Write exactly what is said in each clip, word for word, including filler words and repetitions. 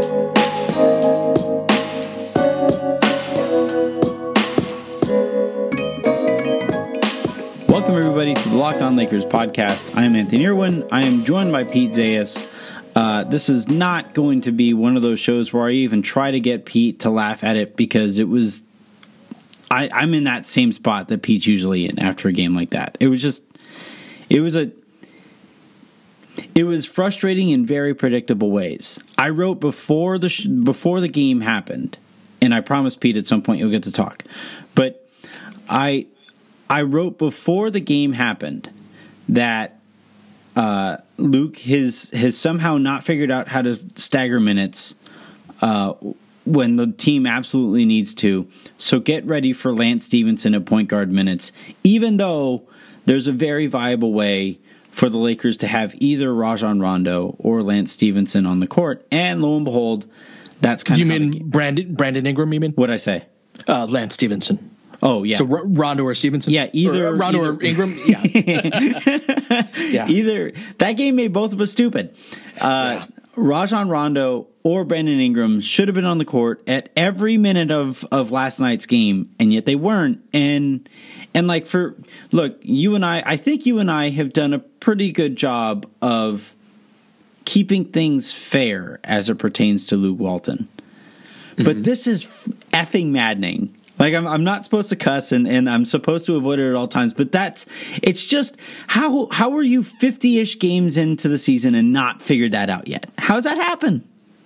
Welcome, everybody, to the Locked On Lakers podcast. I am Anthony Irwin. I am joined by Pete Zayas. Uh, this is not going to be one of those shows where I even try to get Pete to laugh at it, because it was... I, I'm in that same spot that Pete's usually in after a game like that. It was just... It was a... It was frustrating in very predictable ways. I wrote before the sh- before the game happened, and I promised Pete at some point you'll get to talk. But I... I wrote before the game happened that uh, Luke has, has somehow not figured out how to stagger minutes uh, when the team absolutely needs to. So get ready for Lance Stephenson at point guard minutes, even though there's a very viable way for the Lakers to have either Rajon Rondo or Lance Stephenson on the court. And lo and behold, that's kind Do of... you mean Brandon, Brandon Ingram, you mean? What'd I say? Uh, Lance Stephenson. Oh, yeah. So R- Rondo or Stevenson? Yeah, either. Or, uh, Rondo either. or Ingram? Yeah. yeah. Either. That game made both of us stupid. Uh, yeah. Rajon Rondo or Brandon Ingram should have been on the court at every minute of, of last night's game, and yet they weren't. And, and like, for, look, you and I, I think you and I have done a pretty good job of keeping things fair as it pertains to Luke Walton. Mm-hmm. But this is effing maddening. Like, I'm I'm not supposed to cuss, and, and I'm supposed to avoid it at all times, but that's, it's just, how how are you fifty-ish games into the season and not figured that out yet? How's that happen?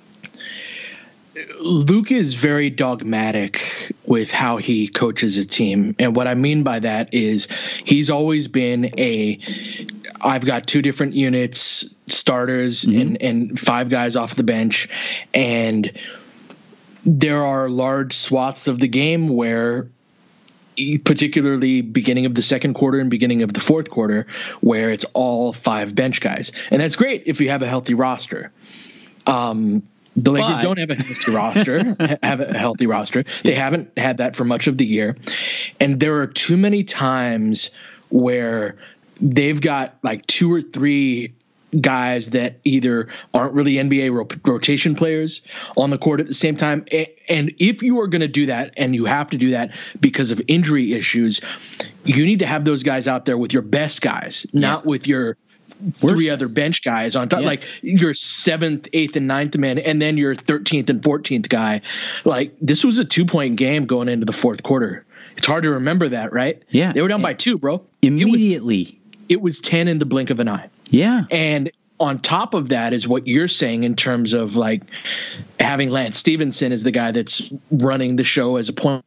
Luke is very dogmatic with how he coaches a team. And what I mean by that is he's always been a, I've got two different units, starters, mm-hmm. and, and five guys off the bench, and there are large swaths of the game where, particularly beginning of the second quarter and beginning of the fourth quarter, where it's all five bench guys. And that's great if you have a healthy roster. Um, the Lakers but. don't have a healthy roster, have a healthy roster. They yeah. haven't had that for much of the year. And there are too many times where they've got like two or three guys that either aren't really N B A ro- rotation players on the court at the same time. And if you are going to do that, and you have to do that because of injury issues, you need to have those guys out there with your best guys, yeah. not with your three other bench guys on top, yeah. like your seventh, eighth, and ninth man, and then your thirteenth and fourteenth guy. Like, this was a two-point game going into the fourth quarter. It's hard to remember that, right? Yeah. They were down by two, bro. Immediately. It was, it was ten in the blink of an eye. Yeah. And on top of that is what you're saying in terms of like having Lance Stephenson as the guy that's running the show as a point.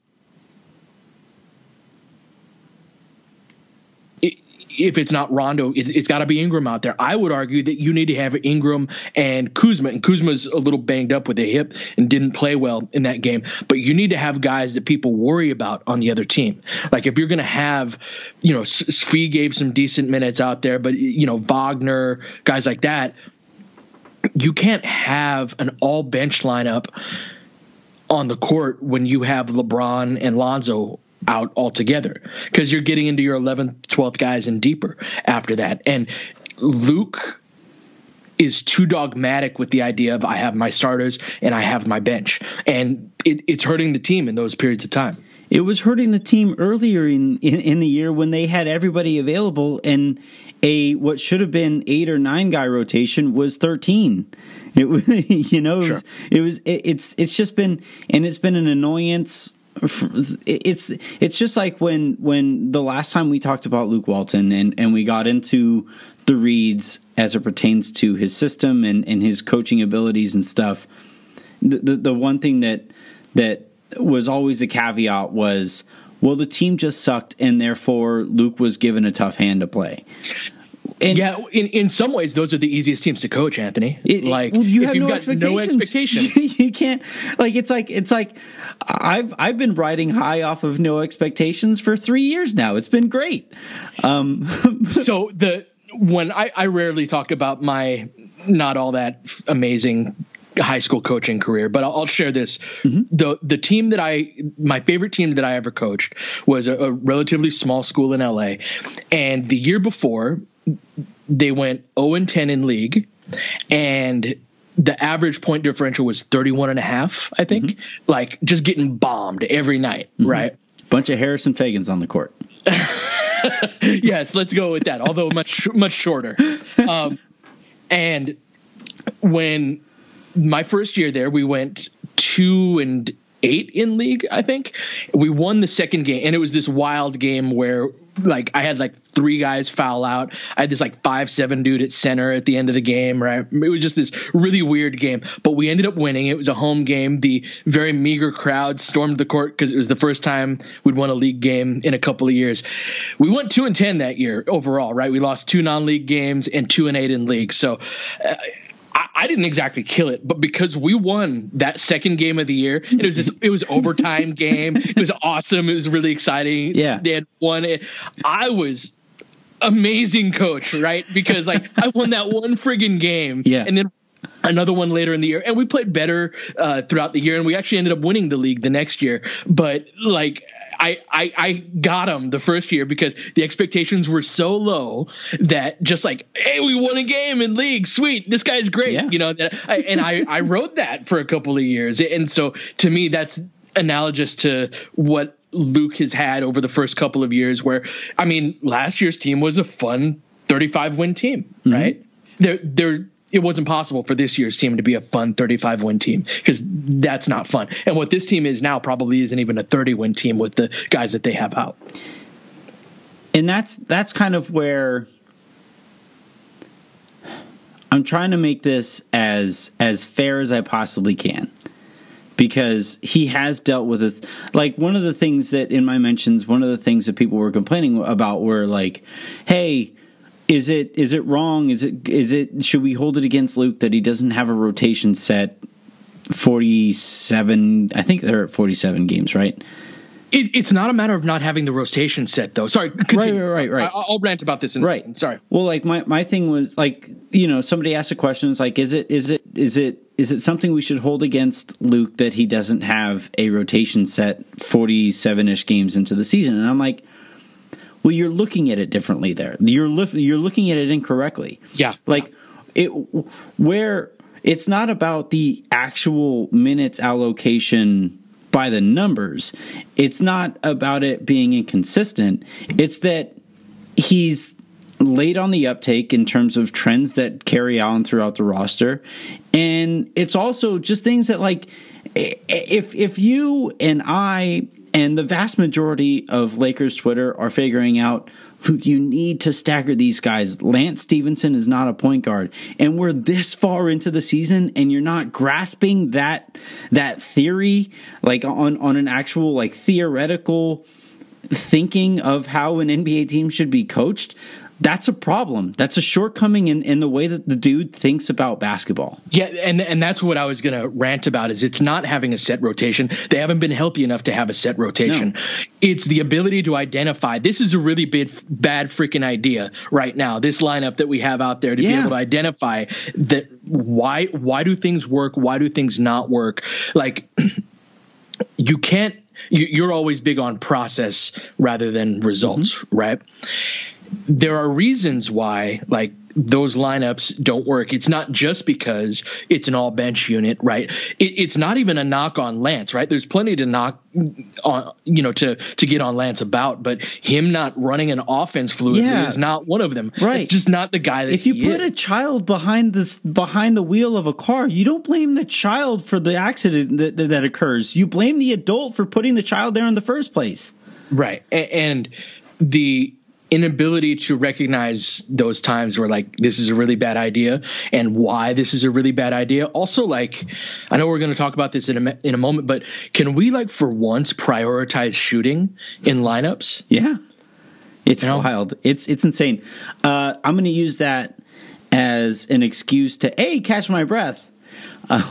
If it's not Rondo, it, it's got to be Ingram out there. I would argue that you need to have Ingram and Kuzma. And Kuzma's a little banged up with a hip and didn't play well in that game. But you need to have guys that people worry about on the other team. Like, if you're going to have, you know, Svi gave some decent minutes out there, but, you know, Wagner, guys like that, you can't have an all bench lineup on the court when you have LeBron and Lonzo out altogether, because you're getting into your eleventh, twelfth guys and deeper after that. And Luke is too dogmatic with the idea of I have my starters and I have my bench, and it, it's hurting the team in those periods of time. It was hurting the team earlier in, in, in the year when they had everybody available, and a what should have been eight or nine guy rotation was thirteen. It was, you know, it was, sure. it was it, it's it's just been, and it's been an annoyance. It's it's just like when when the last time we talked about Luke Walton and, and we got into the reads as it pertains to his system and, and his coaching abilities and stuff. The, the the one thing that that was always a caveat was, well, the team just sucked, and therefore Luke was given a tough hand to play. And yeah, in, in some ways, those are the easiest teams to coach, Anthony. It, like, well, you if have you've no got expectations. no expectations, you can't. Like, it's like it's like I've I've been riding high off of no expectations for three years now. It's been great. Um, so the when I, I rarely talk about my not all that amazing high school coaching career, but I'll, I'll share this. Mm-hmm. The the team that I, my favorite team that I ever coached was a, a relatively small school in L A. And the year before, they went oh and ten in league, and the average point differential was thirty-one and a half, I think. Mm-hmm. Like, just getting bombed every night, mm-hmm. right? Bunch of Harrison Fagans on the court. Yes, let's go with that, although much, much shorter. Um, and when my first year there, we went two and eight in league, I think. We won the second game, and it was this wild game where like I had like three guys foul out. I had this like five seven dude at center at the end of the game, right? It was just this really weird game, but we ended up winning. It was a home game. The very meager crowd stormed the court because it was the first time we'd won a league game in a couple of years. We went two and ten that year overall, right? We lost two non-league games and two and eight in league. So uh, I didn't exactly kill it, but because we won that second game of the year, it was this, it was overtime game. It was awesome. It was really exciting. Yeah, they had won it. I was amazing coach, right? Because like I won that one friggin' game, yeah, and then another one later in the year, and we played better uh, throughout the year, and we actually ended up winning the league the next year. But like. I, I, I got him the first year because the expectations were so low that just like, hey, we won a game in league. Sweet. This guy's great. Yeah. You know, that I, and I, I wrote that for a couple of years. And so to me, that's analogous to what Luke has had over the first couple of years where, I mean, last year's team was a fun thirty-five win team, mm-hmm. right? They're, they're, it wasn't possible for this year's team to be a fun thirty-five win team because that's not fun. And what this team is now probably isn't even a thirty win team with the guys that they have out. And that's that's kind of where I'm trying to make this as as fair as I possibly can. Because he has dealt with it. Like, one of the things that in my mentions, one of the things that people were complaining about were like, hey, Is it is it wrong? Is it is it should we hold it against Luke that he doesn't have a rotation set forty-seven? I think they're at forty-seven games, right? It, it's not a matter of not having the rotation set, though. Sorry, continue. right, right, right. I, I'll rant about this in a right. second. Sorry. Well, like my, my thing was like, you know, somebody asked a question, it's like, is it is it is it is it something we should hold against Luke that he doesn't have a rotation set forty-seven-ish games into the season? And I'm like, well, you're looking at it differently there. You're li- you're looking at it incorrectly. Yeah. Like it where it's not about the actual minutes allocation by the numbers. It's not about it being inconsistent. It's that he's late on the uptake in terms of trends that carry on throughout the roster. And it's also just things that like if if you and I and the vast majority of Lakers Twitter are figuring out, you need to stagger these guys. Lance Stevenson is not a point guard. And we're this far into the season and you're not grasping that that theory, like on, on an actual like theoretical thinking of how an N B A team should be coached. That's a problem. That's a shortcoming in, in the way that the dude thinks about basketball. Yeah, and and that's what I was going to rant about is it's not having a set rotation. They haven't been healthy enough to have a set rotation. No. It's the ability to identify. This is a really big, bad freaking idea right now, this lineup that we have out there to yeah. be able to identify that why why do things work, why do things not work. Like you can't, you, you're always big on process rather than results, mm-hmm. right? There are reasons why, like, those lineups don't work. It's not just because it's an all bench unit, right? It, it's not even a knock on Lance, right? There's plenty to knock on, you know, to, to get on Lance about, but him not running an offense fluidly yeah. is not one of them. Right. It's just not the guy that if you he put is. a child behind this, behind the wheel of a car, you don't blame the child for the accident that, that occurs. You blame the adult for putting the child there in the first place. Right. And, and the inability to recognize those times where like this is a really bad idea and why this is a really bad idea. Also, like, I know we're going to talk about this in a in a moment, but can we like for once prioritize shooting in lineups? Yeah, it's you know? wild. It's it's insane. Uh, I'm going to use that as an excuse to A, catch my breath uh,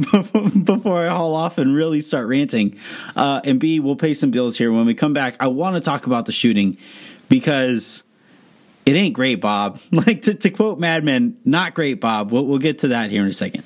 before I haul off and really start ranting, uh, and B, we'll pay some bills here. When we come back, I want to talk about the shooting. Because it ain't great, Bob. Like, to, to quote Mad Men, not great, Bob. We'll, we'll get to that here in a second.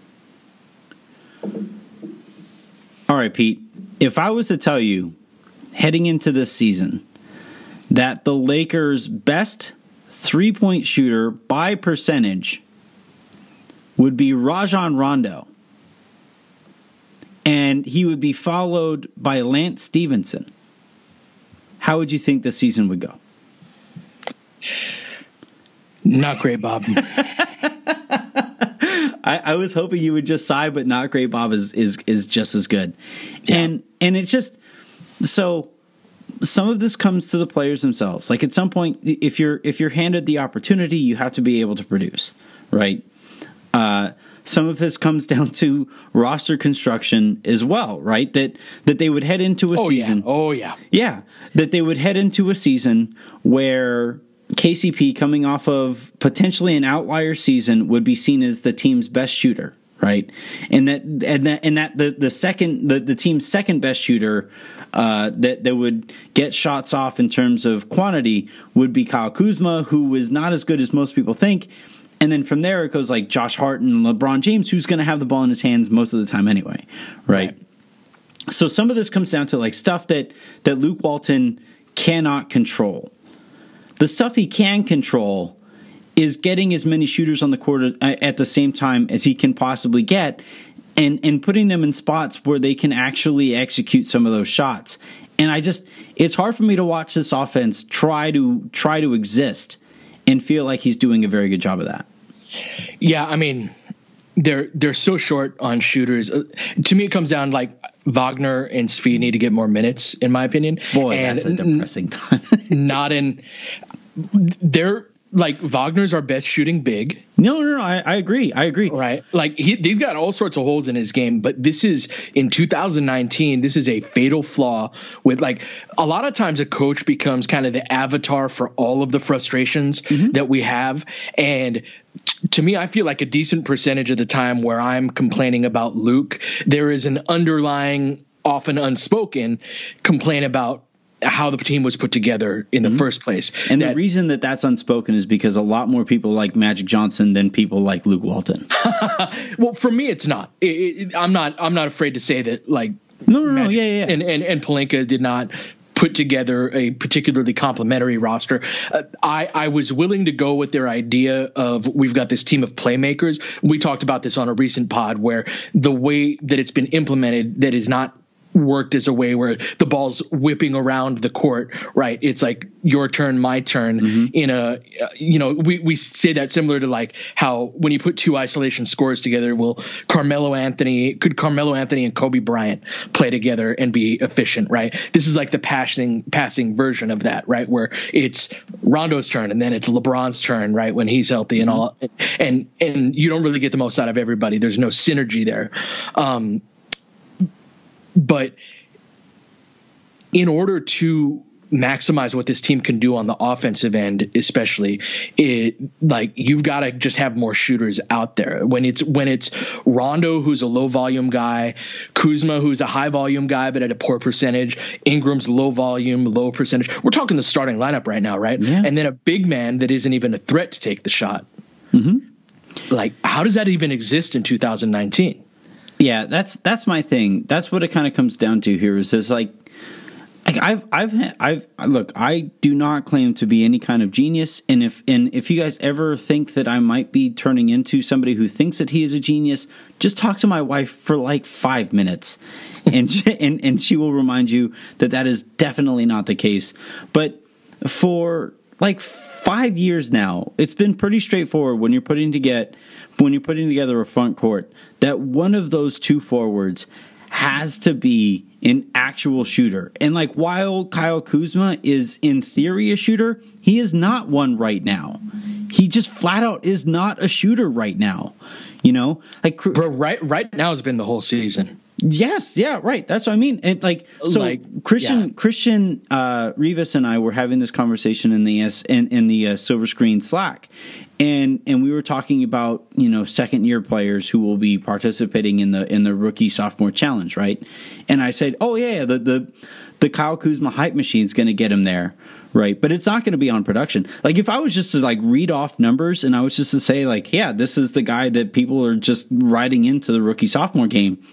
All right, Pete. If I was to tell you heading into this season that the Lakers' best three-point shooter by percentage would be Rajon Rondo, and he would be followed by Lance Stevenson, how would you think the season would go? Not great, Bob. I, I was hoping you would just sigh, but not great, Bob is is is just as good. Yeah. And and it's just so some of this comes to the players themselves. Like at some point, if you're if you're handed the opportunity, you have to be able to produce, right? Uh, some of this comes down to roster construction as well, right? That that they would head into a oh, season. Yeah. Oh yeah, yeah. That they would head into a season where K C P, coming off of potentially an outlier season, would be seen as the team's best shooter, right? And that and that and that the, the second the, the team's second best shooter uh, that that would get shots off in terms of quantity would be Kyle Kuzma, who was not as good as most people think. And then from there it goes like Josh Hart and LeBron James, who's going to have the ball in his hands most of the time anyway, right? right? So some of this comes down to like stuff that that Luke Walton cannot control. The stuff he can control is getting as many shooters on the court at the same time as he can possibly get and, and putting them in spots where they can actually execute some of those shots. And I just, it's hard for me to watch this offense try to try to exist and feel like he's doing a very good job of that. Yeah, I mean, they're they're so short on shooters. Uh, to me, it comes down like Wagner and Svi need to get more minutes, in my opinion. Boy, and that's a depressing thought. Not in. They're like Wagner's our best shooting big. No, no, no. I, I agree. I agree. Right. Like he, he's got all sorts of holes in his game, but this is in two thousand nineteen. This is a fatal flaw with like a lot of times a coach becomes kind of the avatar for all of the frustrations mm-hmm. that we have. And t- to me, I feel like a decent percentage of the time where I'm complaining about Luke, there is an underlying, often unspoken complaint about how the team was put together in the mm-hmm. first place. And that, the reason that that's unspoken is because a lot more people like Magic Johnson than people like Luke Walton. Well, for me, it's not. It, it, I'm not. I'm not afraid to say that. Like, no, no, Magic no, yeah, yeah, and and and Pelinka did not put together a particularly complimentary roster. Uh, I, I was willing to go with their idea of we've got this team of playmakers. We talked about this on a recent pod where the way that it's been implemented that is not worked as a way where the ball's whipping around the court, right? It's like your turn, my turn mm-hmm. in a, uh, you know, we, we say that similar to like how when you put two isolation scores together, will Carmelo Anthony, could Carmelo Anthony and Kobe Bryant play together and be efficient, right? This is like the passing, passing version of that, right? Where it's Rondo's turn and then it's LeBron's turn, right? When he's healthy and mm-hmm. all, and, and you don't really get the most out of everybody. There's no synergy there. Um, But in order to maximize what this team can do on the offensive end, especially, it like you've got to just have more shooters out there. When it's when it's Rondo, who's a low volume guy, Kuzma, who's a high volume guy but at a poor percentage, Ingram's low volume, low percentage. We're talking the starting lineup right now, right? Yeah. And then a big man that isn't even a threat to take the shot. Mm-hmm. Like, how does that even exist in two thousand nineteen? Yeah, that's that's my thing. That's what it kind of comes down to here. Is this like, like I've I've I've look. I do not claim to be any kind of genius, and if and if you guys ever think that I might be turning into somebody who thinks that he is a genius, just talk to my wife for like five minutes, and she, and and she will remind you that that is definitely not the case. But for like five years now, it's been pretty straightforward when you're putting to get when you're putting together a front court that one of those two forwards has to be an actual shooter. And like while Kyle Kuzma is in theory a shooter, he is not one right now. He just flat out is not a shooter right now. You know, like bro, right right now has been the whole season. Yes, yeah, right. That's what I mean. And like, so like, Christian yeah. Christian uh, Rivas and I were having this conversation in the S in, in the uh, Silver Screen Slack, and and we were talking about you know second year players who will be participating in the in the rookie sophomore challenge, right? And I said, oh yeah, the the the Kyle Kuzma hype machine is going to get him there. Right, but it's not going to be on production. Like if I was just to like read off numbers and I was just to say like, yeah, this is the guy that people are just riding into the rookie sophomore game,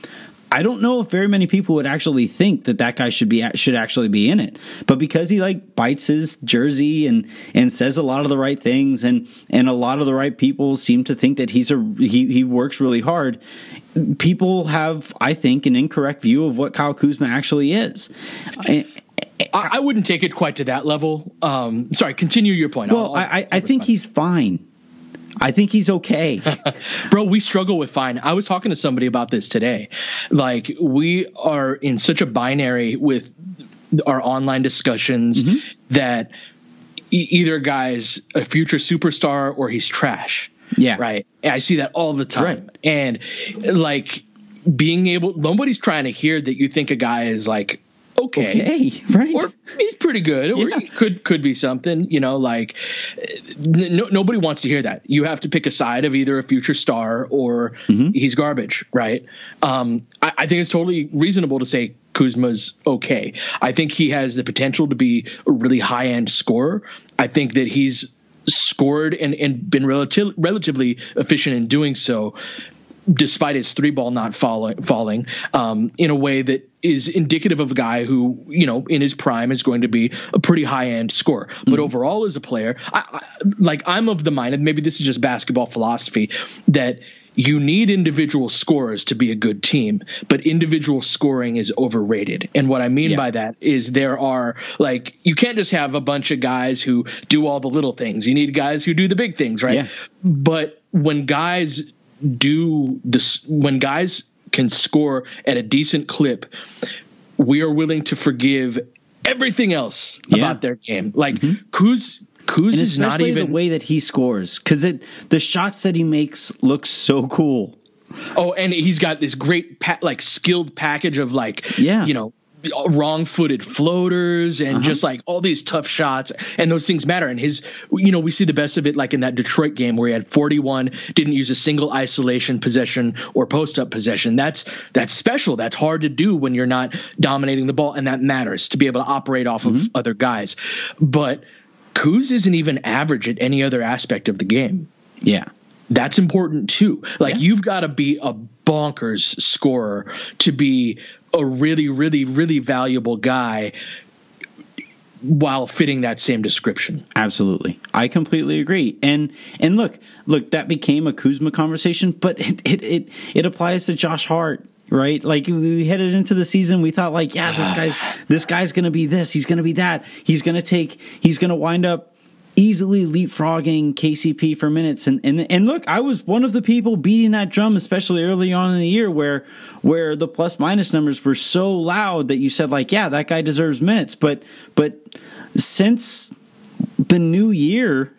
I don't know if very many people would actually think that that guy should be should actually be in it, but because he like bites his jersey and and says a lot of the right things, and and a lot of the right people seem to think that he's a he he works really hard. People have, I think, an incorrect view of what Kyle Kuzma actually is. I, I, I wouldn't take it quite to that level. Um, sorry, continue your point. Well, I'll, I'll, I, I think he's fine. I think he's okay. Bro, we struggle with fine. I was talking to somebody about this today. Like, we are in such a binary with our online discussions mm-hmm. that e- either guy's a future superstar or he's trash. Yeah. Right. And I see that all the time. Right. And like being able, nobody's trying to hear that you think a guy is like, okay, okay, right, or he's pretty good, or yeah. he could could be something, you know, like no, nobody wants to hear that. You have to pick a side of either a future star or mm-hmm. he's garbage, right? Um, I, I think it's totally reasonable to say Kuzma's okay. I think he has the potential to be a really high end scorer. I think that he's scored and, and been relative, relatively efficient in doing so, despite his three ball not falling, falling um, in a way that is indicative of a guy who, you know, in his prime is going to be a pretty high end scorer. Mm-hmm. But overall as a player, I, I, like I'm of the mind, and maybe this is just basketball philosophy, that you need individual scorers to be a good team, but individual scoring is overrated. And what I mean yeah. by that is there are like, you can't just have a bunch of guys who do all the little things. You need guys who do the big things, right? Yeah. But when guys do this, when guys can score at a decent clip, we are willing to forgive everything else yeah. about their game. Like mm-hmm. Kuz, Kuz and is not even the way that he scores, because it the shots that he makes look so cool. Oh, and he's got this great pa- like skilled package of like yeah. you know, wrong-footed floaters and uh-huh. just like all these tough shots, and those things matter. And his, you know, we see the best of it like in that Detroit game where he had forty-one, didn't use a single isolation possession or post-up possession. That's that's special. That's hard to do when you're not dominating the ball, and that matters to be able to operate off mm-hmm. of other guys. But Kuz isn't even average at any other aspect of the game. Yeah. That's important too. Like yeah. you've got to be a bonkers scorer to be a really, really, really valuable guy while fitting that same description. Absolutely. I completely agree. And and look, look, that became a Kuzma conversation, but it it it, it applies to Josh Hart. Right, like we headed into the season, we thought like, yeah, this guy's this guy's gonna be this, he's gonna be that, he's gonna take, he's gonna wind up easily leapfrogging K C P for minutes, and and and look, I was one of the people beating that drum, especially early on in the year, where where the plus minus numbers were so loud that you said like, yeah, that guy deserves minutes, but but since the new year.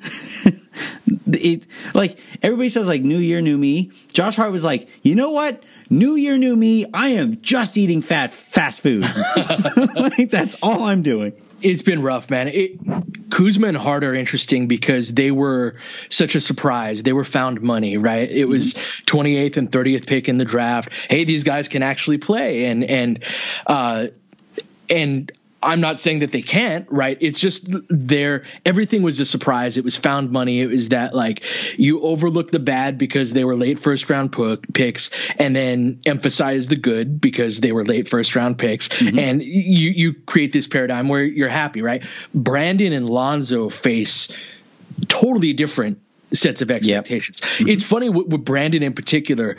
It, like everybody says like new year, new me. Josh Hart was like, you know what? New year, new me. I am just eating fat fast food. Like that's all I'm doing. It's been rough, man. It, Kuzma and Hart are interesting because they were such a surprise. They were found money, right? It mm-hmm. was twenty-eighth and thirtieth pick in the draft. Hey, these guys can actually play, and and uh, and. I'm not saying that they can't, right? It's just there. Everything was a surprise. It was found money. It was that like you overlook the bad because they were late first round p- picks, and then emphasize the good because they were late first round picks. Mm-hmm. And you you create this paradigm where you're happy, right? Brandon and Lonzo face totally different sets of expectations. Yep. Mm-hmm. It's funny with, with Brandon in particular.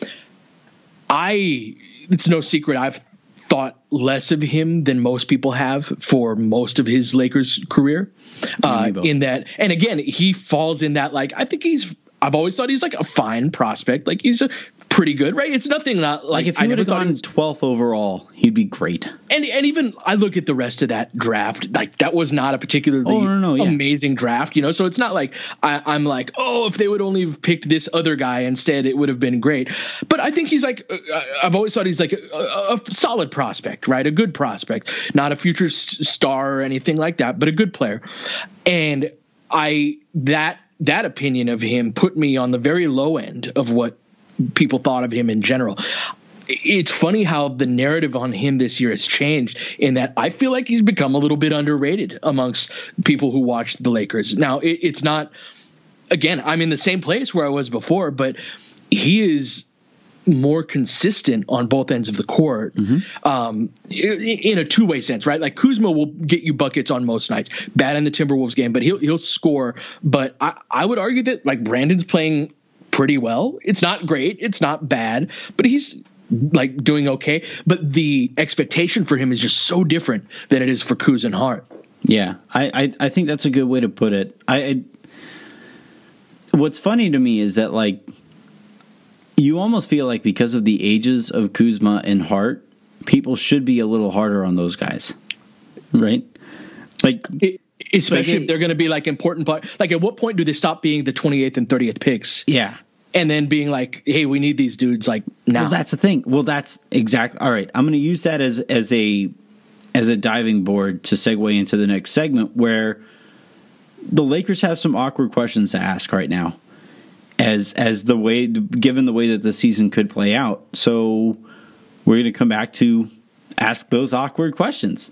I it's no secret I've thought less of him than most people have for most of his Lakers career. Uh, in that, and again, he falls in that, like, I think he's, I've always thought he's like a fine prospect. Like he's a pretty good, right? It's nothing not like, like if he would have gone twelfth overall, he'd be great. And and even I look at the rest of that draft, like that was not a particularly oh, no, no, yeah. amazing draft, you know. So it's not like I, I'm like, oh, if they would only have picked this other guy instead, it would have been great. But I think he's like, uh, I've always thought he's like a, a, a solid prospect, right? A good prospect, not a future s- star or anything like that, but a good player. And I that that opinion of him put me on the very low end of what people thought of him in general. It's funny how the narrative on him this year has changed in that I feel like he's become a little bit underrated amongst people who watch the Lakers. Now, it, it's not, again, I'm in the same place where I was before, but he is more consistent on both ends of the court, mm-hmm. um, in, in a two-way sense, right? Like Kuzma will get you buckets on most nights. Bad in the Timberwolves game, but he'll he'll score. But I, I would argue that like Brandon's playing pretty well. It's not great, it's not bad, but he's like doing okay. But the expectation for him is just so different than it is for Kuz and Hart. Yeah, I, I I think that's a good way to put it. I, I what's funny to me is that like. You almost feel like because of the ages of Kuzma and Hart, people should be a little harder on those guys, right? Like, it, especially like if they're going to be like important part. Like, at what point do they stop being the twenty-eighth and thirtieth picks? Yeah, and then being like, "Hey, we need these dudes like now." Well, that's the thing. Well, that's exactly all right. I'm going to use that as as a as a diving board to segue into the next segment, where the Lakers have some awkward questions to ask right now. As as the way, given the way that the season could play out, so we're going to come back to ask those awkward questions.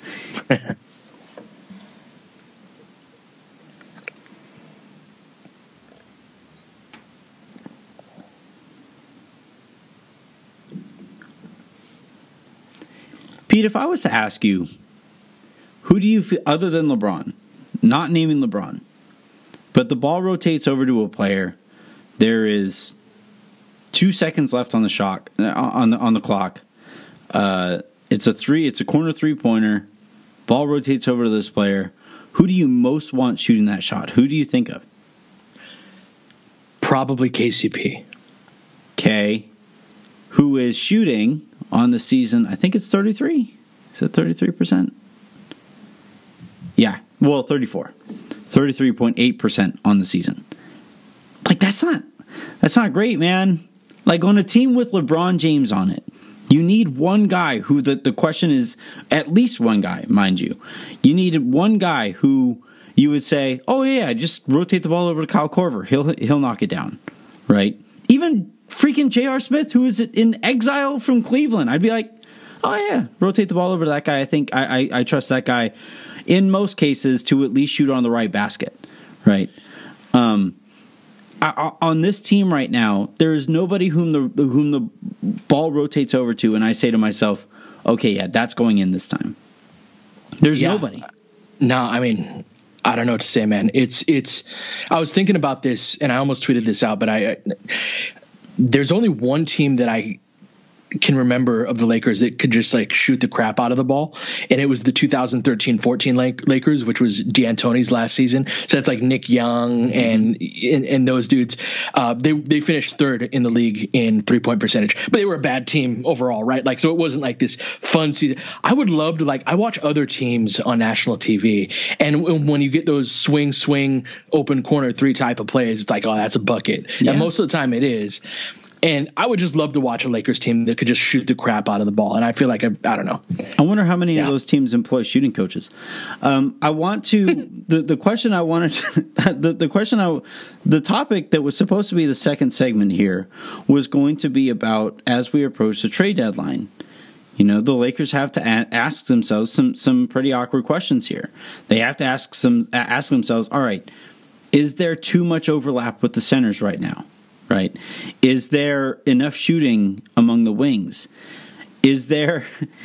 Pete, if I was to ask you, who do you feel, other than LeBron, not naming LeBron, but the ball rotates over to a player. There is two seconds left on the shot on the on the clock. Uh, it's a three. It's a corner three pointer. Ball rotates over to this player. Who do you most want shooting that shot? Who do you think of? Probably K C P. K, who is shooting on the season? I think it's thirty-three. Is it thirty-three percent? Yeah. Well, thirty-four. thirty-three point eight percent on the season. Like, that's not that's not great, man. Like, on a team with LeBron James on it, you need one guy who the, the question is, at least one guy, mind you. You need one guy who you would say, oh, yeah, just rotate the ball over to Kyle Korver. He'll he'll knock it down, right? Even freaking J R. Smith, who is in exile from Cleveland. I'd be like, oh, yeah, rotate the ball over to that guy. I think I, I, I trust that guy in most cases to at least shoot on the right basket, right? Um. I, on this team right now, there is nobody whom the whom the ball rotates over to, and I say to myself, okay, yeah, that's going in this time. There's yeah. nobody. No, I mean, I don't know what to say, man. It's it's. I was thinking about this, and I almost tweeted this out, but I, I there's only one team that I can remember of the Lakers that could just like shoot the crap out of the ball, and it was the two thousand thirteen fourteen Lakers, which was D'Antoni's last season. So that's like Nick Young and and, and those dudes. Uh, they they finished third in the league in three point percentage, but they were a bad team overall, right? Like, so it wasn't like this fun season. I would love to like I watch other teams on national T V, and when you get those swing swing open corner three type of plays, it's like, oh, that's a bucket, yeah. And most of the time it is. And I would just love to watch a Lakers team that could just shoot the crap out of the ball. And I feel like, I, I don't know. I wonder how many yeah. of those teams employ shooting coaches. Um, I want to, the, the question I wanted, the, the question I, the topic that was supposed to be the second segment here was going to be about as we approach the trade deadline. You know, the Lakers have to a- ask themselves some, some pretty awkward questions here. They have to ask some, ask themselves, all right, is there too much overlap with the centers right now? Right? Is there enough shooting among the wings? Is there,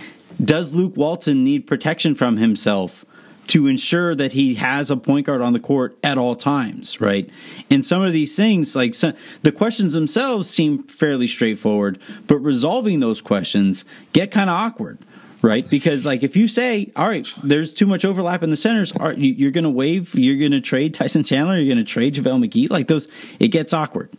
does Luke Walton need protection from himself to ensure that he has a point guard on the court at all times, right? And some of these things, like some, the questions themselves seem fairly straightforward, but resolving those questions get kind of awkward, right? Because like if you say, all right, there's too much overlap in the centers, are, you, you're going to waive, you're going to trade Tyson Chandler, you're going to trade JaVale McGee, like those, it gets awkward.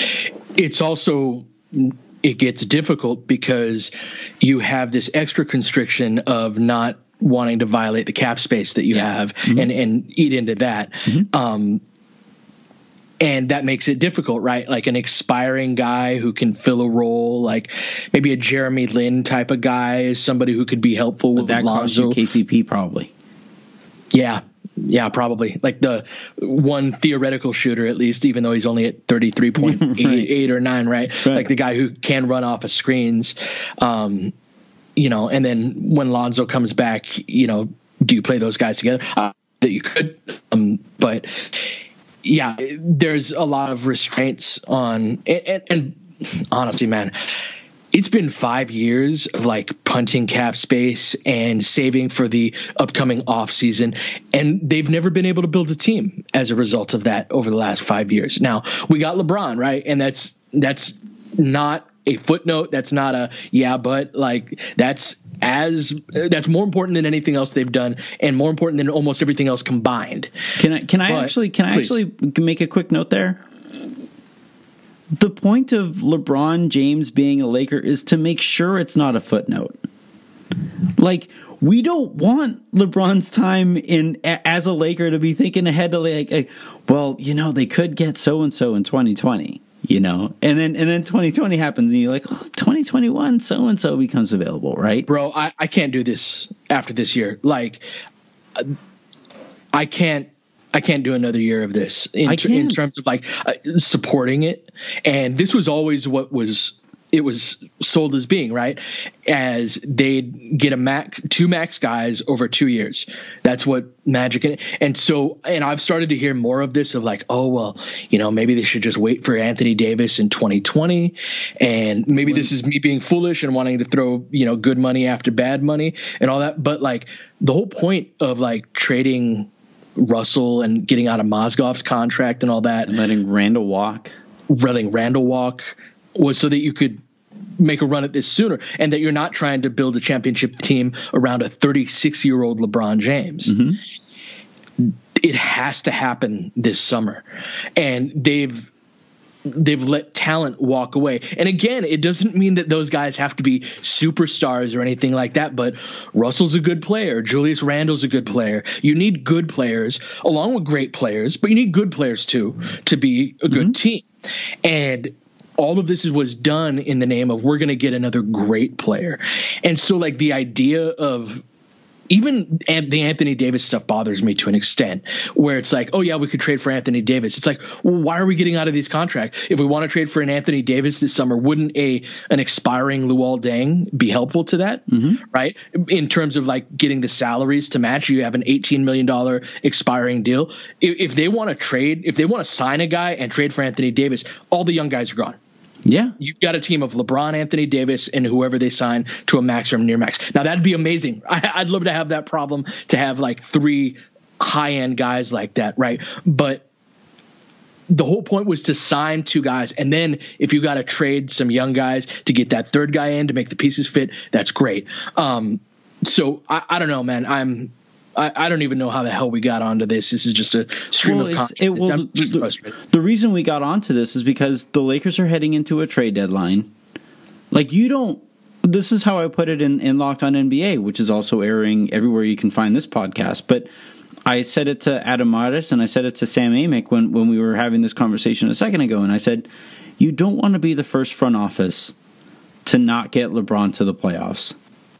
It's also, it gets difficult because you have this extra constriction of not wanting to violate the cap space that you yeah. have mm-hmm. and, and eat into that. Mm-hmm. Um, and that makes it difficult, right? Like an expiring guy who can fill a role, like maybe a Jeremy Lin type of guy is somebody who could be helpful but with that Lonzo. Costs you K C P probably. Yeah. Yeah, probably. Like the one theoretical shooter, at least, even though he's only at thirty-three point eight, right. eight or nine, right? right? Like the guy who can run off of screens. Um, you know, and then when Lonzo comes back, you know, do you play those guys together? Uh, that you could. Um, but, yeah, there's a lot of restraints on – and, and honestly, man – it's been five years of like punting cap space and saving for the upcoming off season. And they've never been able to build a team as a result of that over the last five years. Now we got LeBron, right? And that's, that's not a footnote. That's not a, yeah, but like that's as that's more important than anything else they've done and more important than almost everything else combined. Can I, can I but, actually, can I please. actually make a quick note there? The point of LeBron James being a Laker is to make sure it's not a footnote. Like, we don't want LeBron's time in as a Laker to be thinking ahead to like, well, you know, they could get so and so in twenty twenty, you know, and then and then twenty twenty happens and you're like, oh, twenty twenty-one, so and so becomes available, right? Bro, I, I can't do this after this year. Like, I can't. I can't do another year of this in, ter- in terms of like uh, supporting it. And this was always what was it was sold as being, right? As they'd get a max, two max guys over two years. That's what Magic. And, and so, and I've started to hear more of this of like, oh, well, you know, maybe they should just wait for Anthony Davis in twenty twenty. And maybe this is me being foolish and wanting to throw, you know, good money after bad money and all that. But like the whole point of like trading Russell and getting out of Mozgov's contract and all that, and letting Randall walk, letting Randall walk was so that you could make a run at this sooner, and that you're not trying to build a championship team around a thirty-six year old LeBron James. Mm-hmm. It has to happen this summer, and they've they've let talent walk away. And again, it doesn't mean that those guys have to be superstars or anything like that, but Russell's a good player. Julius Randle's a good player. You need good players along with great players, but you need good players too to be a good mm-hmm. team. And all of this was done in the name of we're going to get another great player. And so like the idea of even the Anthony Davis stuff bothers me to an extent where it's like, oh, yeah, we could trade for Anthony Davis. It's like, well, why are we getting out of these contracts? If we want to trade for an Anthony Davis this summer, wouldn't a an expiring Luol Deng be helpful to that? Mm-hmm. Right. In terms of like getting the salaries to match, you have an eighteen million dollars expiring deal. If, if they want to trade, if they want to sign a guy and trade for Anthony Davis, all the young guys are gone. Yeah. You've got a team of LeBron, Anthony Davis, and whoever they sign to a max or near max. Now, that'd be amazing. I, I'd love to have that problem, to have like three high-end guys like that, right? But the whole point was to sign two guys. And then if you got to trade some young guys to get that third guy in to make the pieces fit, that's great. Um, so I, I don't know, man. I'm I, I don't even know how the hell we got onto this. This is just a stream well, of consciousness. It, well, I'm just the, frustrated. The reason we got onto this is because the Lakers are heading into a trade deadline. Like, you don't – this is how I put it in, in Locked On N B A, which is also airing everywhere you can find this podcast. But I said it to Adam Mattis and I said it to Sam Amick when, when we were having this conversation a second ago. And I said, you don't want to be the first front office to not get LeBron to the playoffs.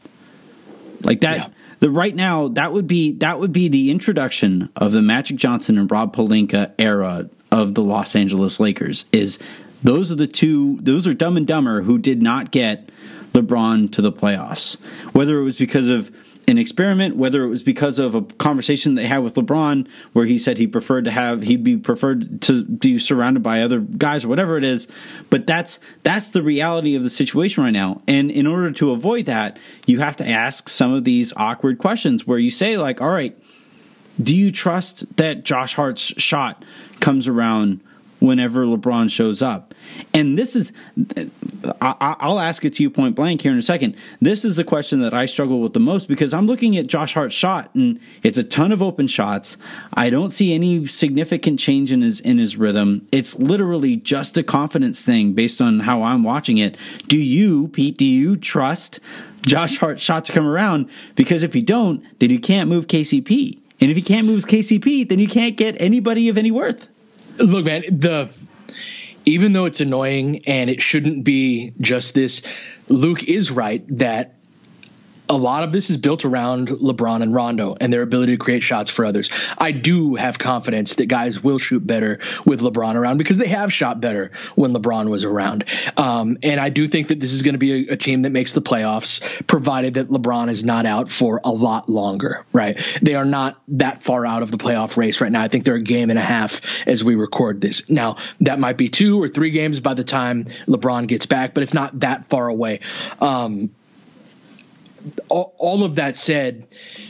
Like that – yeah. The, right now, that would be that would be the introduction of the Magic Johnson and Rob Pelinka era of the Los Angeles Lakers. Is those are the two? Those are Dumb and Dumber who did not get LeBron to the playoffs. Whether it was because of an experiment, whether it was because of a conversation they had with LeBron where he said he preferred to have he'd be preferred to be surrounded by other guys or whatever it is, but that's that's the reality of the situation right now. And in order to avoid that, you have to ask some of these awkward questions where you say like, all right, do you trust that Josh Hart's shot comes around whenever LeBron shows up? And this is, I, I'll ask it to you point blank here in a second. This is the question that I struggle with the most because I'm looking at Josh Hart's shot and it's a ton of open shots. I don't see any significant change in his in his rhythm. It's literally just a confidence thing based on how I'm watching it. Do you, Pete, do you trust Josh Hart's shot to come around? Because if you don't, then you can't move K C P. And if you can't move K C P, then you can't get anybody of any worth. Look, man, the even though it's annoying and it shouldn't be just this, Luke is right that a lot of this is built around LeBron and Rondo and their ability to create shots for others. I do have confidence that guys will shoot better with LeBron around because they have shot better when LeBron was around. Um, and I do think that this is going to be a, a team that makes the playoffs, provided that LeBron is not out for a lot longer, right? They are not that far out of the playoff race right now. I think they're a game and a half as we record this. Now, that might be two or three games by the time LeBron gets back, but it's not that far away. Um, all, all of that said,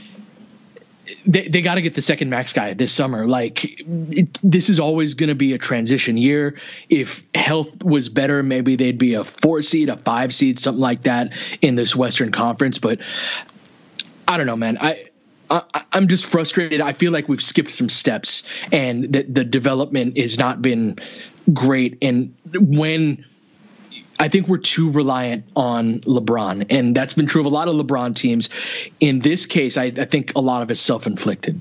they, they got to get the second max guy this summer. Like, it, this is always going to be a transition year. If health was better, maybe they'd be a four seed, a five seed, something like that in this Western Conference. But I don't know, man. I, I I'm just frustrated. I feel like we've skipped some steps, and that the development has not been great. And when I think we're too reliant on LeBron, and that's been true of a lot of LeBron teams. In this case, I, I think a lot of it's self-inflicted.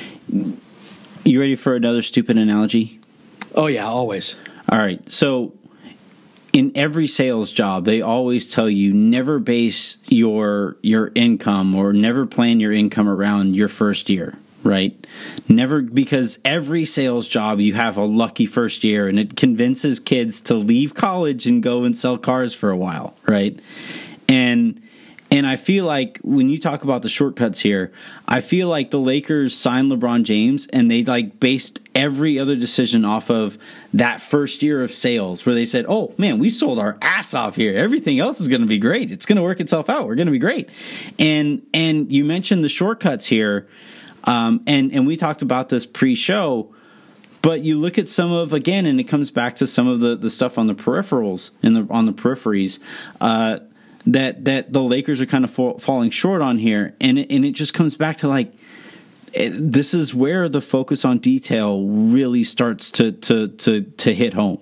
You ready for another stupid analogy? Oh, yeah, always. All right. So in every sales job, they always tell you never base your your income or never plan your income around your first year. Right? Never, because every sales job you have a lucky first year, and it convinces kids to leave college and go and sell cars for a while, right? And and I feel like when you talk about the shortcuts here, I feel like the Lakers signed LeBron James and they like based every other decision off of that first year of sales, where they said, "Oh man, we sold our ass off here. Everything else is going to be great. It's going to work itself out. We're going to be great." And and you mentioned the shortcuts here. Um, and, and we talked about this pre-show, but you look at some of, again, and it comes back to some of the, the stuff on the peripherals and the, on the peripheries, uh, that, that the Lakers are kind of fall, falling short on here. And it, and it just comes back to like, it, this is where the focus on detail really starts to, to, to, to hit home.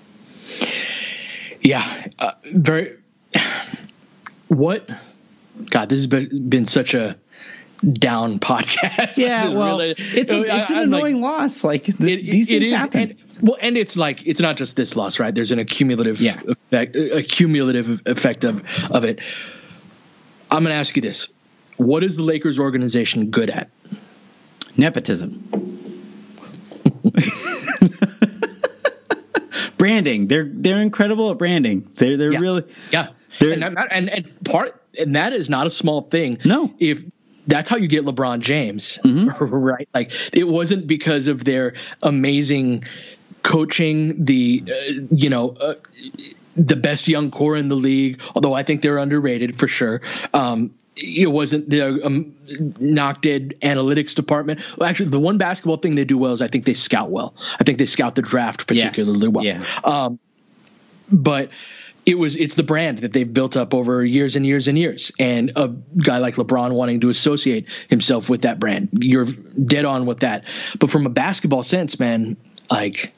Yeah. Uh, very, what, God, this has been, been such a down podcast. Yeah, well, really, it's a, it's an I, annoying like, loss. Like this, it, these it things is, happen. And, well, and it's like it's not just this loss, right? There's an accumulative yeah. effect, a cumulative effect of of it. I'm going to ask you this: what is the Lakers organization good at? Nepotism. Branding. They're they're incredible at branding. They're they're yeah. really yeah. And, and and part and that is not a small thing. No, if that's how you get LeBron James, mm-hmm. right? Like, it wasn't because of their amazing coaching, the, uh, you know, uh, the best young core in the league, although I think they're underrated for sure. Um, it wasn't the um, knock dead analytics department. Well, actually, the one basketball thing they do well is I think they scout well. I think they scout the draft particularly yes. well. Yeah. Um, but It was it's the brand that they've built up over years and years and years. And a guy like LeBron wanting to associate himself with that brand. You're dead on with that. But from a basketball sense, man, like,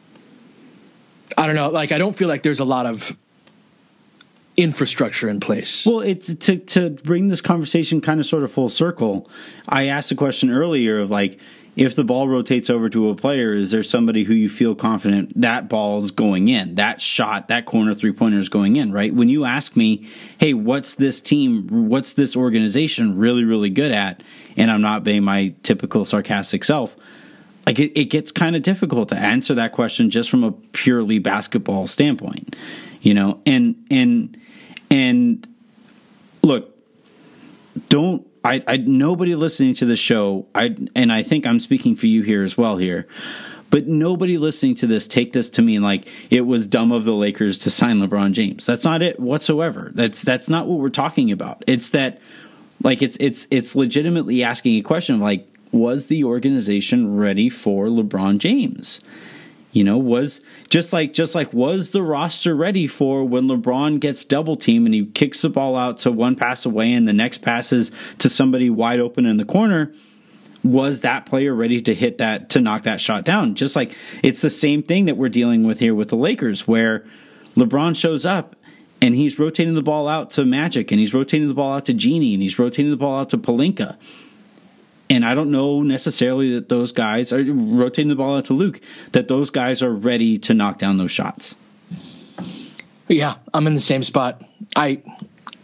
I don't know. Like, I don't feel like there's a lot of infrastructure in place. Well, it's to to bring this conversation kind of sort of full circle. I asked a question earlier of like, if the ball rotates over to a player, is there somebody who you feel confident that ball is going in, that shot, that corner three-pointer is going in, right? When you ask me, hey, what's this team, what's this organization really, really good at, and I'm not being my typical sarcastic self, like it, it gets kind of difficult to answer that question just from a purely basketball standpoint, you know? And, and, and look, don't, I, I nobody listening to the show, I and I think I'm speaking for you here as well here, but nobody listening to this take this to mean like it was dumb of the Lakers to sign LeBron James. That's not it whatsoever. That's that's not what we're talking about. It's that like it's it's it's legitimately asking a question of like, was the organization ready for LeBron James? You know, was just like just like was the roster ready for when LeBron gets double teamed and he kicks the ball out to one pass away and the next pass is to somebody wide open in the corner? Was that player ready to hit that, to knock that shot down? Just like it's the same thing that we're dealing with here with the Lakers, where LeBron shows up and he's rotating the ball out to Magic and he's rotating the ball out to Genie and he's rotating the ball out to Pelinka. And I don't know necessarily that those guys are rotating the ball out to Luke, that those guys are ready to knock down those shots. Yeah, I'm in the same spot. I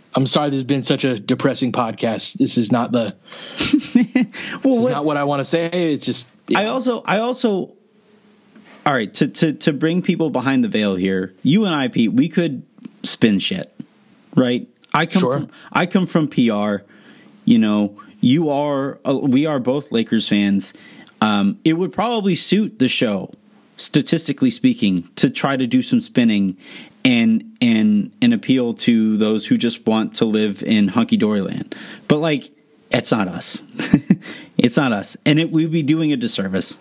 I'm sorry there's been such a depressing podcast. This is not the well, this is what, not what I want to say. It's just yeah. I also I also all right, to, to to bring people behind the veil here, you and I, Pete, we could spin shit. Right? I come sure. from I come from P R. You know, you are uh, we are both Lakers fans. Um, it would probably suit the show, statistically speaking, to try to do some spinning and and and appeal to those who just want to live in hunky-dory land. But, like, it's not us. It's not us. And it we'd be doing a disservice.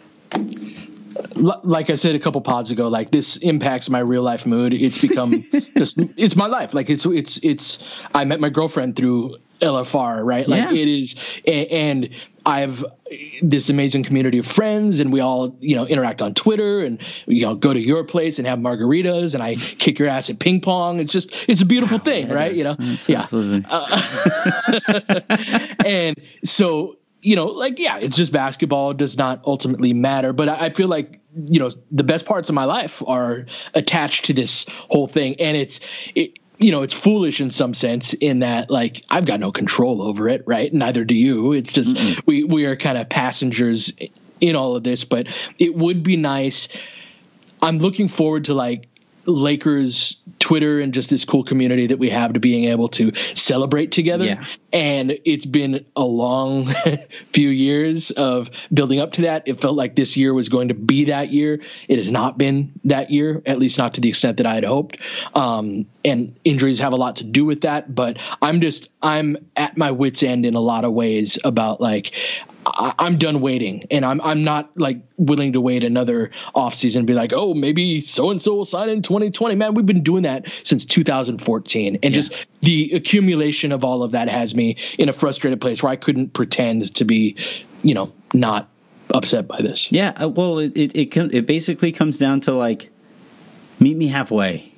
Like I said a couple pods ago, like, this impacts my real life mood. It's become just, it's my life. Like, it's, it's, it's, I met my girlfriend through L F R, right? Like, yeah. it is, and I have this amazing community of friends, and we all, you know, interact on Twitter, and, you know, go to your place and have margaritas, and I kick your ass at ping pong. It's just, it's a beautiful thing, right? You know, that's, yeah. That's uh, and so, you know, like, yeah, it's just basketball does not ultimately matter. But I, I feel like, you know, the best parts of my life are attached to this whole thing. And it's, it, you know, it's foolish in some sense in that, like, I've got no control over it, right? Neither do you. It's just mm-hmm. we, we are kind of passengers in all of this. But it would be nice. I'm looking forward to, like, Lakers Twitter and just this cool community that we have to being able to celebrate together. Yeah. And it's been a long few years of building up to that. It felt like this year was going to be that year. It has not been that year, at least not to the extent that I had hoped. Um, and injuries have a lot to do with that. But I'm just, I'm at my wit's end in a lot of ways about, like, I, I'm done waiting, and I'm I'm not, like, willing to wait another offseason and be like, oh, maybe so-and-so will sign in twenty twenty. Man, we've been doing that since two thousand fourteen. And yeah. just the accumulation of all of that has me in a frustrated place where I couldn't pretend to be, you know, not upset by this. Yeah, uh, well, it it it, it basically comes down to, like, meet me halfway.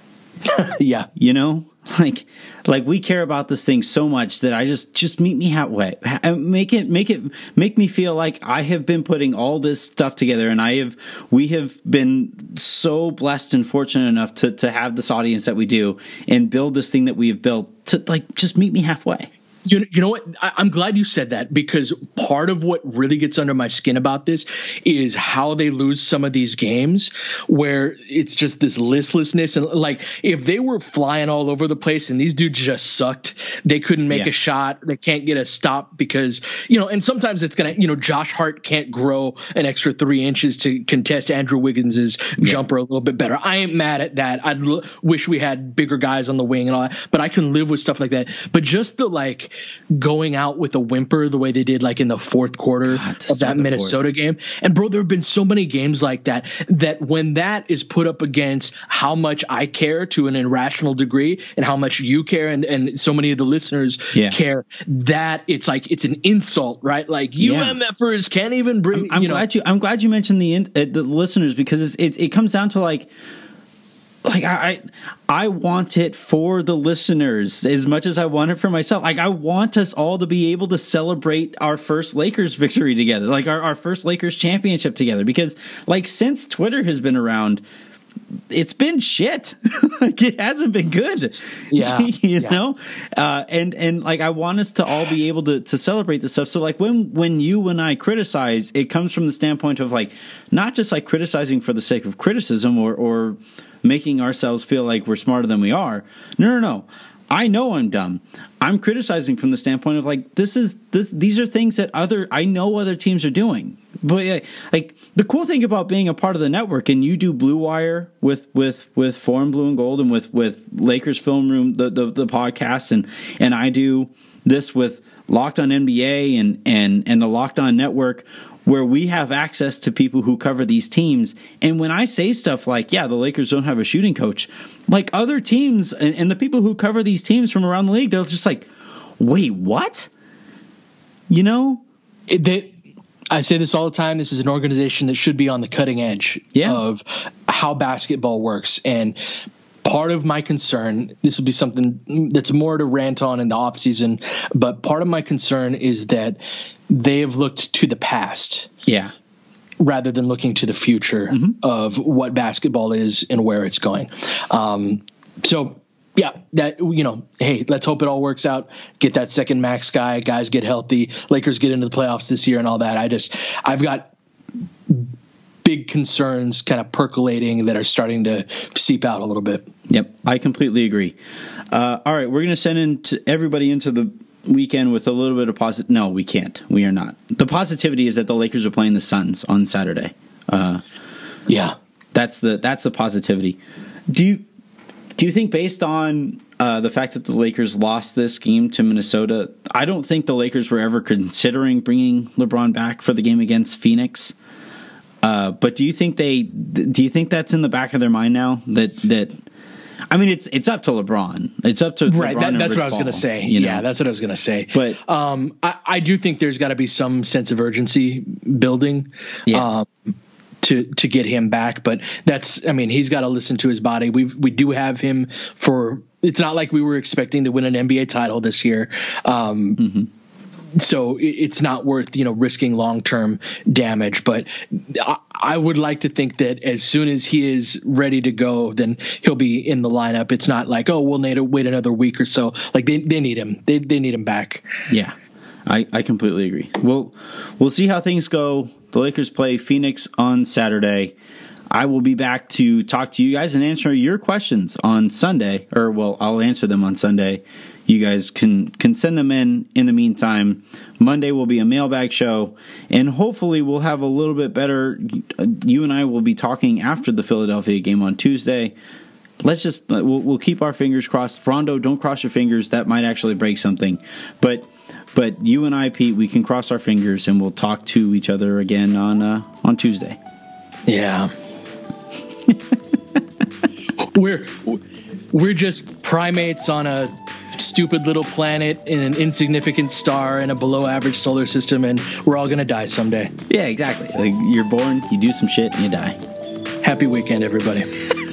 Yeah. You know? Like, like we care about this thing so much that I just, just meet me halfway. Make it, make it, make me feel like I have been putting all this stuff together, and I have, we have been so blessed and fortunate enough to, to have this audience that we do and build this thing that we have built. To, like, just meet me halfway. You know, you know what? I, I'm glad you said that, because part of what really gets under my skin about this is how they lose some of these games where it's just this listlessness. And, like, if they were flying all over the place and these dudes just sucked, they couldn't make yeah. a shot, they can't get a stop because, you know, and sometimes it's going to, you know, Josh Hart can't grow an extra three inches to contest Andrew Wiggins's yeah. jumper a little bit better. I ain't mad at that. I l- wish we had bigger guys on the wing and all that, but I can live with stuff like that. But just the, like, going out with a whimper the way they did, like, in the fourth quarter God, of that Minnesota fourth. game. And, bro, there have been so many games like that, that when that is put up against how much I care to an irrational degree and how much you care and, and so many of the listeners yeah. care, that it's like, it's an insult, right? Like, U M Fers can't even bring, I'm, I'm you know. glad you, I'm glad you mentioned the, uh, the listeners, because it's, it, it comes down to, like, Like I, I want it for the listeners as much as I want it for myself. Like, I want us all to be able to celebrate our first Lakers victory together, like our, our first Lakers championship together. Because, like, since Twitter has been around, it's been shit. Like, it hasn't been good. Yeah, you yeah. know. Uh, and and like, I want us to all be able to to celebrate this stuff. So, like, when when you and I criticize, it comes from the standpoint of, like, not just, like, criticizing for the sake of criticism or or making ourselves feel like we're smarter than we are. No, no, no. I know I'm dumb. I'm criticizing from the standpoint of, like, this is this. These are things that other I know other teams are doing. But, like, the cool thing about being a part of the network, and you do Blue Wire with with with Forum Blue and Gold and with with Lakers Film Room, the the, the podcast, and and I do this with Locked On N B A and and and the Locked On Network, where we have access to people who cover these teams. And when I say stuff like, yeah, the Lakers don't have a shooting coach, like, other teams and, and the people who cover these teams from around the league, they're just like, wait, what? You know? It, they, I say this all the time. This is an organization that should be on the cutting edge yeah. of how basketball works. And part of my concern, this will be something that's more to rant on in the offseason, but part of my concern is that they have looked to the past. Yeah. Rather than looking to the future mm-hmm. of what basketball is and where it's going. Um, so Yeah, that, you know, hey, let's hope it all works out. Get that second max guy, guys get healthy, Lakers get into the playoffs this year and all that. I just, I've got big concerns kind of percolating that are starting to seep out a little bit. Yep, I completely agree. Uh, all right, we're going to send into everybody into the weekend with a little bit of positive. No, we can't. We are not. The positivity is that the Lakers are playing the Suns on Saturday. Uh, yeah, that's the that's the positivity. Do you do you think based on uh, the fact that the Lakers lost this game to Minnesota, I don't think the Lakers were ever considering bringing LeBron back for the game against Phoenix. Uh, but do you think they? Do you think that's in the back of their mind now? That that. I mean, it's it's up to LeBron. It's up to right. LeBron That, and that's Rich what I was going to Paul, say. You know? Yeah, that's what I was going to say. But um, I, I do think there's got to be some sense of urgency building yeah. um, to to get him back. But that's, I mean, he's got to listen to his body. We we do have him for. It's not like we were expecting to win an N B A title this year. Um, mm-hmm. So it's not worth, you know, risking long-term damage. But I, I would like to think that as soon as he is ready to go, then he'll be in the lineup. It's not like, oh, we'll need to wait another week or so. Like they, they need him. They they need him back. Yeah, I, I completely agree. We'll, we'll see how things go. The Lakers play Phoenix on Saturday. I will be back to talk to you guys and answer your questions on Sunday. Or, well, I'll answer them on Sunday. You guys can, can send them in in the meantime. Monday will be a mailbag show, and hopefully we'll have a little bit better. You and I will be talking after the Philadelphia game on Tuesday. Let's just, we'll, we'll keep our fingers crossed. Rondo, don't cross your fingers. That might actually break something. But but you and I, Pete, we can cross our fingers, and we'll talk to each other again on uh, on Tuesday. Yeah. we're we're just primates on a stupid little planet in an insignificant star in a below average solar system, and we're all gonna die someday. Yeah, exactly. Like, you're born, you do some shit, and you die. Happy weekend, everybody.